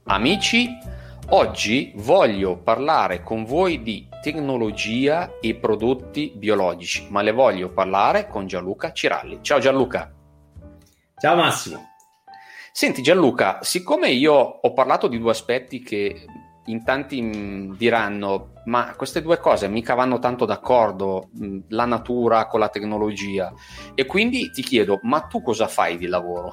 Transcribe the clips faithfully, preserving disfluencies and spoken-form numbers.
Amici, oggi voglio parlare con voi di tecnologia e prodotti biologici, ma le voglio parlare con Gianluca Ciralli. Ciao Gianluca. Ciao Massimo. Senti Gianluca, siccome io ho parlato di due aspetti che in tanti mh, diranno, ma queste due cose mica vanno tanto d'accordo, mh, la natura con la tecnologia, e quindi ti chiedo, ma tu cosa fai di lavoro?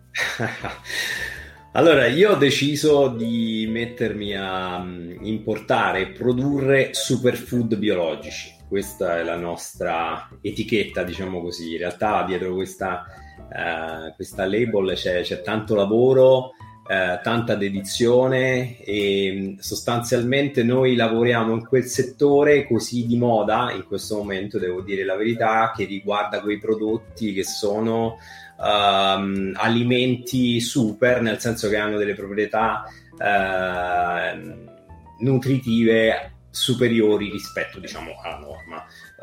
Allora, io ho deciso di mettermi a um, importare e produrre superfood biologici. Questa è la nostra etichetta, diciamo così. In realtà dietro questa, uh, questa label c'è, c'è tanto lavoro, uh, tanta dedizione e sostanzialmente noi lavoriamo in quel settore così di moda in questo momento, devo dire la verità, che riguarda quei prodotti che sono Um, alimenti super, nel senso che hanno delle proprietà uh, nutritive superiori rispetto, diciamo, alla norma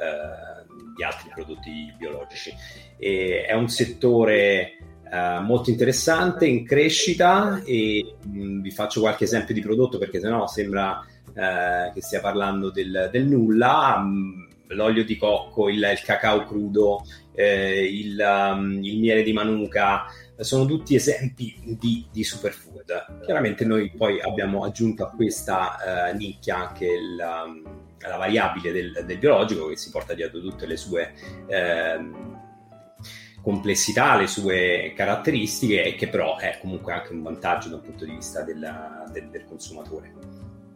uh, di altri prodotti biologici. E è un settore uh, molto interessante, in crescita, e mh, vi faccio qualche esempio di prodotto perché sennò sembra uh, che stia parlando del, del nulla. Um, l'olio di cocco, il, il cacao crudo, eh, il, um, il miele di manuka, sono tutti esempi di, di superfood. Chiaramente noi poi abbiamo aggiunto a questa uh, nicchia anche il, um, la variabile del, del biologico, che si porta dietro tutte le sue eh, complessità, le sue caratteristiche, e che però è comunque anche un vantaggio dal punto di vista del, del, del consumatore.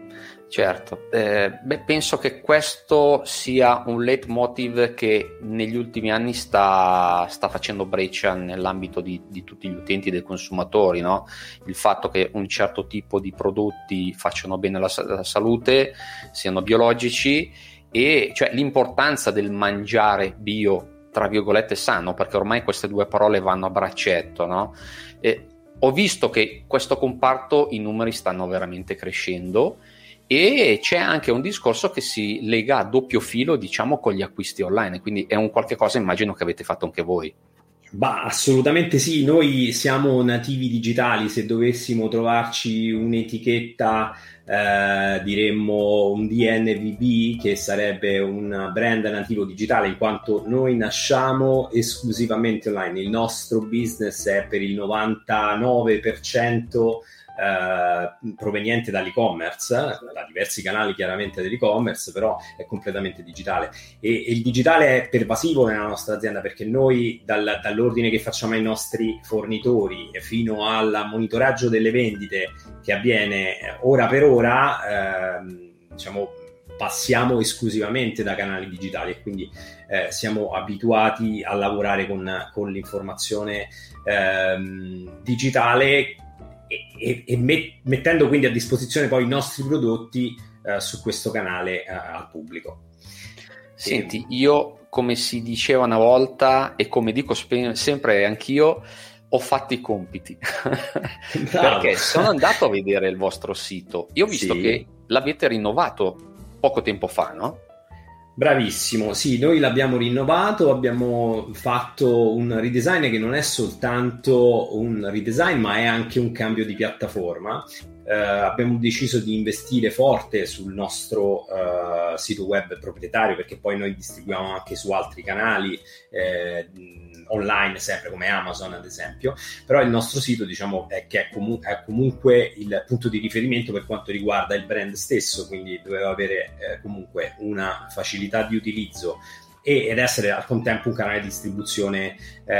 Certo, eh, beh, penso che questo sia un leitmotiv che negli ultimi anni sta, sta facendo breccia nell'ambito di, di tutti gli utenti e dei consumatori, no? Il fatto che un certo tipo di prodotti facciano bene alla, alla salute, siano biologici, e cioè l'importanza del mangiare bio, tra virgolette sano, perché ormai queste due parole vanno a braccetto, no? E ho visto che questo comparto, i numeri stanno veramente crescendo, e c'è anche un discorso che si lega a doppio filo, diciamo, con gli acquisti online, quindi è un qualche cosa, immagino, che avete fatto anche voi. Bah, assolutamente sì, noi siamo nativi digitali. Se dovessimo trovarci un'etichetta, eh, diremmo un D N V B, che sarebbe un brand nativo digitale, in quanto noi nasciamo esclusivamente online. Il nostro business è per il novantanove per cento Uh, proveniente dall'e-commerce, da diversi canali chiaramente dell'e-commerce, però è completamente digitale, e, e il digitale è pervasivo nella nostra azienda, perché noi dal, dall'ordine che facciamo ai nostri fornitori fino al monitoraggio delle vendite che avviene ora per ora, eh, diciamo passiamo esclusivamente da canali digitali, e quindi eh, siamo abituati a lavorare con, con l'informazione eh, digitale, e, e met- mettendo quindi a disposizione poi i nostri prodotti eh, su questo canale eh, al pubblico. Senti, io, come si diceva una volta e come dico spe- sempre anch'io, ho fatto i compiti perché sono andato a vedere il vostro sito. Io ho visto sì. che l'avete rinnovato poco tempo fa, no? Bravissimo, sì, noi l'abbiamo rinnovato, abbiamo fatto un redesign che non è soltanto un redesign, ma è anche un cambio di piattaforma. Eh, abbiamo deciso di investire forte sul nostro eh, sito web proprietario, perché poi noi distribuiamo anche su altri canali eh, online, sempre come Amazon ad esempio, però il nostro sito, diciamo, è che è, comu- è comunque il punto di riferimento per quanto riguarda il brand stesso, quindi doveva avere eh, comunque una facilità di utilizzo e, ed essere al contempo un canale di distribuzione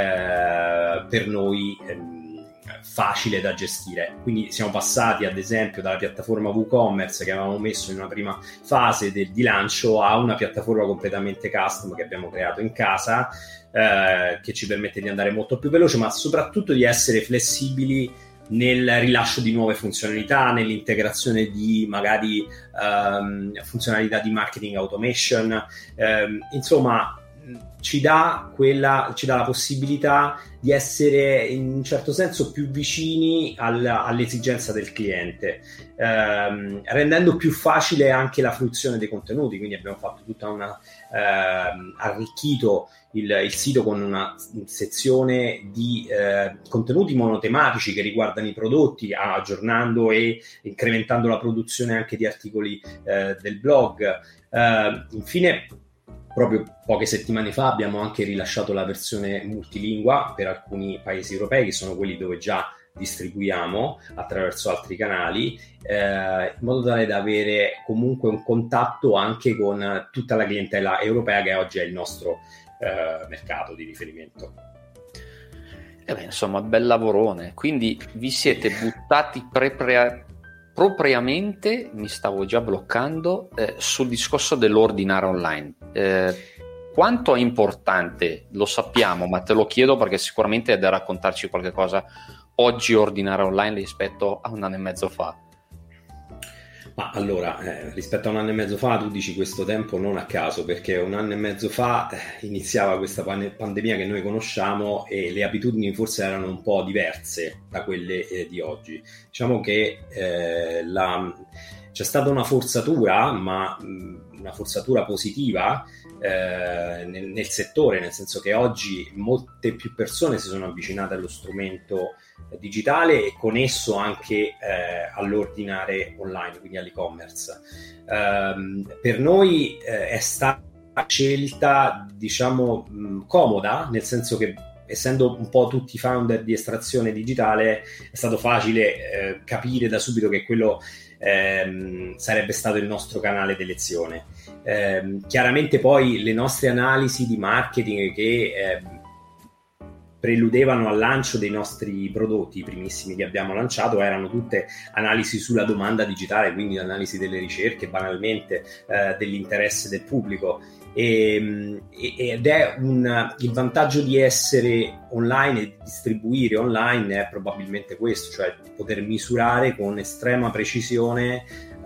eh, per noi ehm, facile da gestire. Quindi siamo passati ad esempio dalla piattaforma WooCommerce che avevamo messo in una prima fase del, di lancio a una piattaforma completamente custom che abbiamo creato in casa, eh, che ci permette di andare molto più veloce, ma soprattutto di essere flessibili nel rilascio di nuove funzionalità, nell'integrazione di magari um, funzionalità di marketing automation, um, insomma ci dà quella, ci dà la possibilità di essere in un certo senso più vicini al, all'esigenza del cliente, ehm, rendendo più facile anche la fruizione dei contenuti. Quindi abbiamo fatto tutta una ehm, arricchito il, il sito con una sezione di eh, contenuti monotematici che riguardano i prodotti, aggiornando e incrementando la produzione anche di articoli eh, del blog. Uh, infine, proprio poche settimane fa abbiamo anche rilasciato la versione multilingua per alcuni paesi europei, che sono quelli dove già distribuiamo attraverso altri canali, eh, in modo tale da avere comunque un contatto anche con tutta la clientela europea, che oggi è il nostro eh, mercato di riferimento. Eh beh, insomma, bel lavorone. Quindi vi siete buttati pre pre propriamente, mi stavo già bloccando, eh, sul discorso dell'ordinare online. Eh, quanto è importante, lo sappiamo, ma te lo chiedo perché sicuramente è da raccontarci qualche cosa oggi ordinare online rispetto a un anno e mezzo fa. Ma allora, eh, rispetto a un anno e mezzo fa, tu dici questo tempo non a caso, perché un anno e mezzo fa eh, iniziava questa pan- pandemia che noi conosciamo, e le abitudini forse erano un po' diverse da quelle eh, di oggi. Diciamo che eh, la, c'è stata una forzatura, ma mh, una forzatura positiva eh, nel, nel settore, nel senso che oggi molte più persone si sono avvicinate allo strumento digitale e con esso anche eh, all'ordinare online, quindi all'e-commerce. Um, per noi eh, è stata una scelta, diciamo, mh, comoda, nel senso che, essendo un po' tutti founder di estrazione digitale, è stato facile eh, capire da subito che quello ehm, sarebbe stato il nostro canale d'elezione. Eh, chiaramente poi le nostre analisi di marketing che eh, preludevano al lancio dei nostri prodotti, i primissimi che abbiamo lanciato, erano tutte analisi sulla domanda digitale, quindi analisi delle ricerche, banalmente eh, dell'interesse del pubblico. E, ed è un, il vantaggio di essere online e distribuire online è probabilmente questo, cioè poter misurare con estrema precisione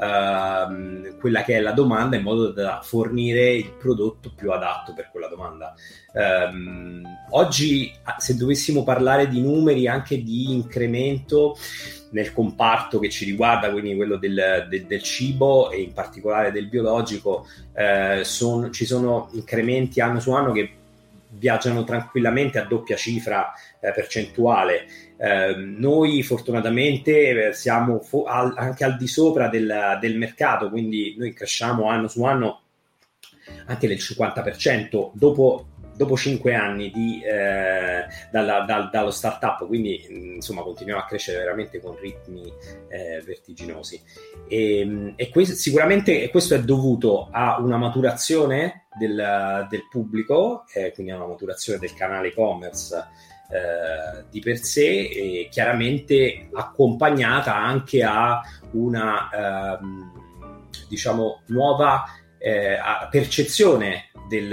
uh, quella che è la domanda, in modo da fornire il prodotto più adatto per quella domanda. Um, oggi, se dovessimo parlare di numeri anche di incremento nel comparto che ci riguarda, quindi quello del, del, del cibo e in particolare del biologico, eh, son, ci sono incrementi anno su anno che viaggiano tranquillamente a doppia cifra eh, percentuale. Eh, noi fortunatamente siamo fo- al, anche al di sopra del, del mercato, quindi noi cresciamo anno su anno anche del cinquanta per cento dopo dopo cinque anni di, eh, dalla, dal, dallo startup, quindi insomma continuiamo a crescere veramente con ritmi eh, vertiginosi. E, e questo, sicuramente questo è dovuto a una maturazione del, del pubblico, eh, quindi a una maturazione del canale e-commerce eh, di per sé, e chiaramente accompagnata anche a una eh, diciamo nuova eh, percezione Del,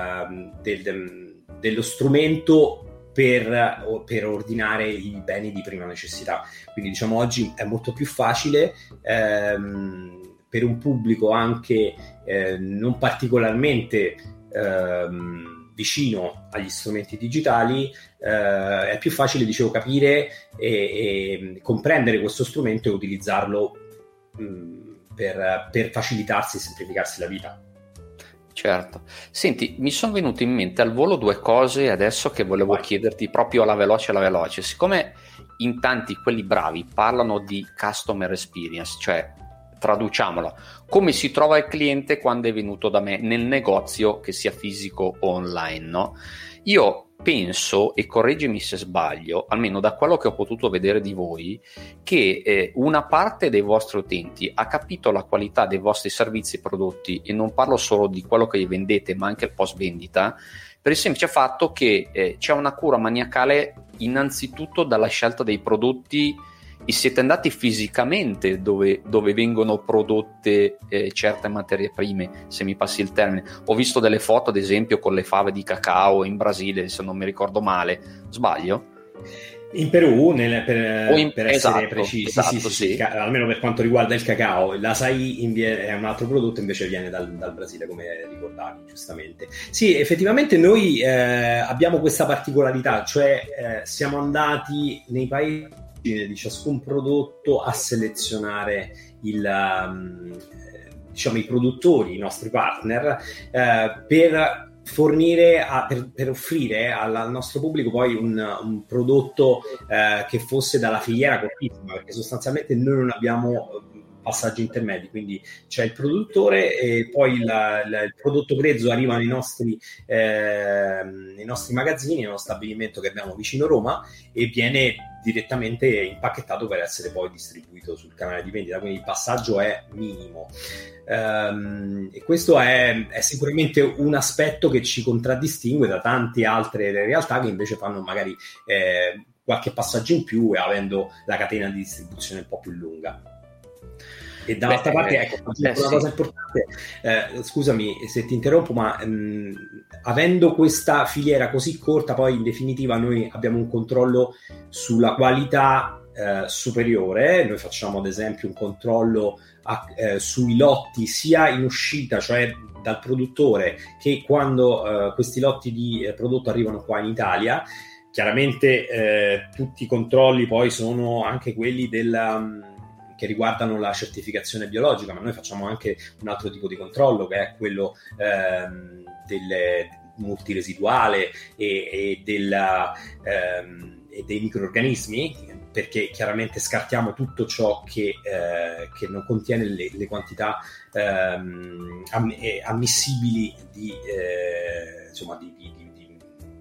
del, dello strumento per, per ordinare i beni di prima necessità. Quindi diciamo oggi è molto più facile ehm, per un pubblico anche eh, non particolarmente ehm, vicino agli strumenti digitali, eh, è più facile, dicevo, capire e, e comprendere questo strumento e utilizzarlo mh, per, per facilitarsi e semplificarsi la vita. Certo. Senti, mi sono venute in mente al volo due cose adesso che volevo Vai. chiederti proprio alla veloce alla veloce. Siccome in tanti, quelli bravi, parlano di customer experience, cioè, traduciamolo, come si trova il cliente quando è venuto da me nel negozio, che sia fisico o online, no? Io penso, e correggimi se sbaglio, almeno da quello che ho potuto vedere di voi, che eh, una parte dei vostri utenti ha capito la qualità dei vostri servizi e prodotti, e non parlo solo di quello che vendete ma anche il post vendita, per il semplice fatto che eh, c'è una cura maniacale innanzitutto dalla scelta dei prodotti, e siete andati fisicamente dove, dove vengono prodotte eh, certe materie prime, se mi passi il termine. Ho visto delle foto ad esempio con le fave di cacao in Brasile, se non mi ricordo male, sbaglio? In Perù, nel, per, in, per esatto, essere precisi, esatto, sì, sì, sì, sì. Ca- almeno per quanto riguarda il cacao, l'Açaí invie- è un altro prodotto, invece viene dal, dal Brasile, come ricordavi giustamente. Sì, effettivamente noi eh, abbiamo questa particolarità, cioè eh, siamo andati nei paesi di ciascun prodotto a selezionare il, um, diciamo, i produttori, i nostri partner, eh, per fornire a, per, per offrire al, al nostro pubblico poi un, un prodotto eh, che fosse dalla filiera cortissima, perché sostanzialmente noi non abbiamo passaggi intermedi, quindi c'è il produttore e poi la, la, il prodotto grezzo arriva nei nostri, eh, nei nostri magazzini, nello stabilimento che abbiamo vicino Roma, e viene direttamente impacchettato per essere poi distribuito sul canale di vendita, quindi il passaggio è minimo. Um, e questo è, è sicuramente un aspetto che ci contraddistingue da tante altre realtà che invece fanno magari eh, qualche passaggio in più e avendo la catena di distribuzione un po' più lunga. E dall'altra Beh, parte, ecco, eh, una sì. cosa importante, eh, scusami se ti interrompo, ma mh, avendo questa filiera così corta, poi in definitiva noi abbiamo un controllo sulla qualità eh, superiore. Noi facciamo ad esempio un controllo a, eh, sui lotti sia in uscita, cioè dal produttore, che quando eh, questi lotti di eh, prodotto arrivano qua in Italia. Chiaramente eh, tutti i controlli poi sono anche quelli della... che riguardano la certificazione biologica, ma noi facciamo anche un altro tipo di controllo, che è quello ehm, del multiresiduale e, e, della, ehm, e dei microrganismi, perché chiaramente scartiamo tutto ciò che, eh, che non contiene le, le quantità ehm, amm- ammissibili di, eh, insomma, di, di, di, di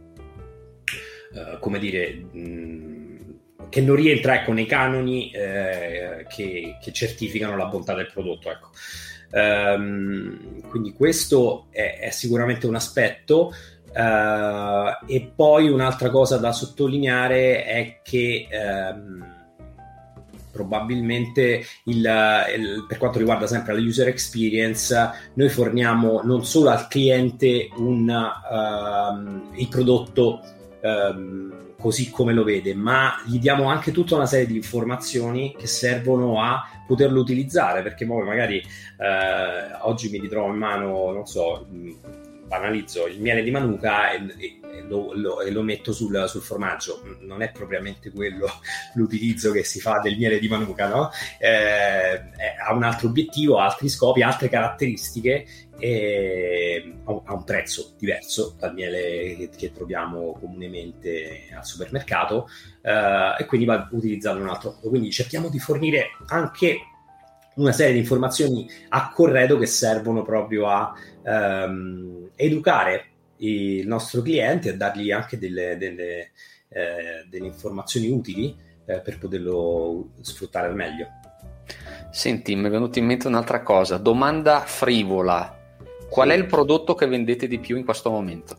uh, come dire... Mh, che non rientra, ecco, nei canoni eh, che, che certificano la bontà del prodotto, ecco. Um, quindi questo è, è sicuramente un aspetto. Uh, e poi un'altra cosa da sottolineare è che um, probabilmente il, il, per quanto riguarda sempre la user experience, noi forniamo non solo al cliente un, um, il prodotto um, così come lo vede, ma gli diamo anche tutta una serie di informazioni che servono a poterlo utilizzare, perché poi magari eh, oggi mi ritrovo in mano, non so, banalizzo, il miele di Manuka e, e, lo, lo, e lo metto sul, sul formaggio. Non è propriamente quello l'utilizzo che si fa del miele di Manuka, no? Eh, ha un altro obiettivo, altri scopi, altre caratteristiche, e ha un prezzo diverso dal miele che, che troviamo comunemente al supermercato, eh, e quindi va utilizzato in un altro modo. Quindi cerchiamo di fornire anche una serie di informazioni a corredo che servono proprio a ehm, educare il nostro cliente e dargli anche delle, delle, eh, delle informazioni utili eh, per poterlo sfruttare al meglio. Senti, mi è venuta in mente un'altra cosa, domanda frivola. Qual sì. è il prodotto che vendete di più in questo momento?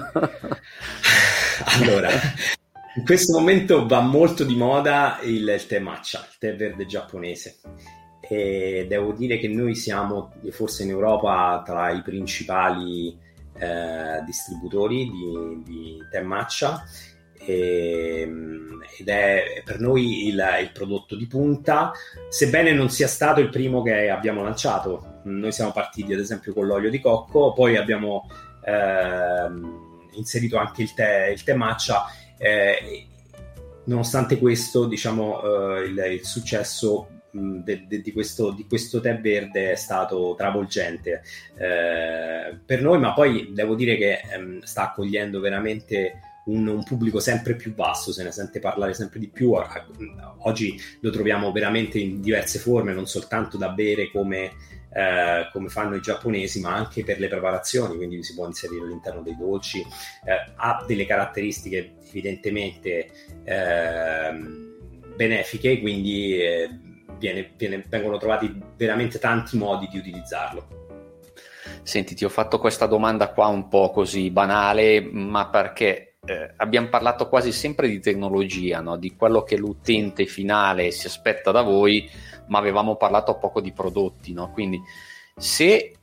Allora, in questo momento va molto di moda il, il tè matcha, il tè verde giapponese. E devo dire che noi siamo forse in Europa tra i principali eh, distributori di, di tè matcha, e, ed è per noi il, il prodotto di punta, sebbene non sia stato il primo che abbiamo lanciato. Noi siamo partiti ad esempio con l'olio di cocco, poi abbiamo ehm, inserito anche il tè, il tè matcha, eh, nonostante questo, diciamo, eh, il, il successo De, de, di, questo, di questo tè verde è stato travolgente eh, per noi, ma poi devo dire che ehm, sta accogliendo veramente un, un pubblico sempre più vasto, se ne sente parlare sempre di più. Oggi lo troviamo veramente in diverse forme, non soltanto da bere come, eh, come fanno i giapponesi, ma anche per le preparazioni, quindi si può inserire all'interno dei dolci, eh, ha delle caratteristiche evidentemente eh, benefiche, quindi eh, Viene, viene, vengono trovati veramente tanti modi di utilizzarlo. Senti, ti ho fatto questa domanda qua un po' così banale, ma perché eh, abbiamo parlato quasi sempre di tecnologia, no? Di quello che l'utente finale si aspetta da voi, ma avevamo parlato poco di prodotti, no? Quindi se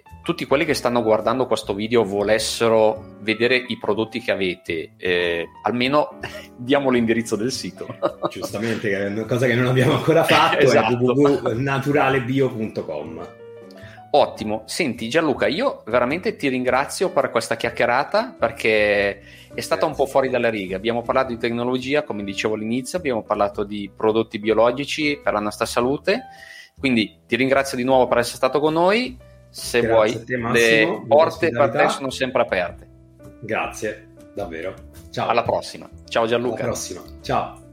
tutti quelli che stanno guardando questo video volessero vedere i prodotti che avete, eh, almeno diamo l'indirizzo del sito. Giustamente, è una cosa che non abbiamo ancora fatto, esatto. È w w w punto naturalebio punto com. Ottimo. Senti Gianluca, io veramente ti ringrazio per questa chiacchierata, perché è stata Grazie. un po' fuori dalle righe. Abbiamo parlato di tecnologia, come dicevo all'inizio, abbiamo parlato di prodotti biologici per la nostra salute, quindi ti ringrazio di nuovo per essere stato con noi. Se Grazie vuoi, te, Massimo, le porte per te sono sempre aperte. Grazie, davvero. Ciao. Alla prossima. Ciao Gianluca. Alla prossima. Ciao.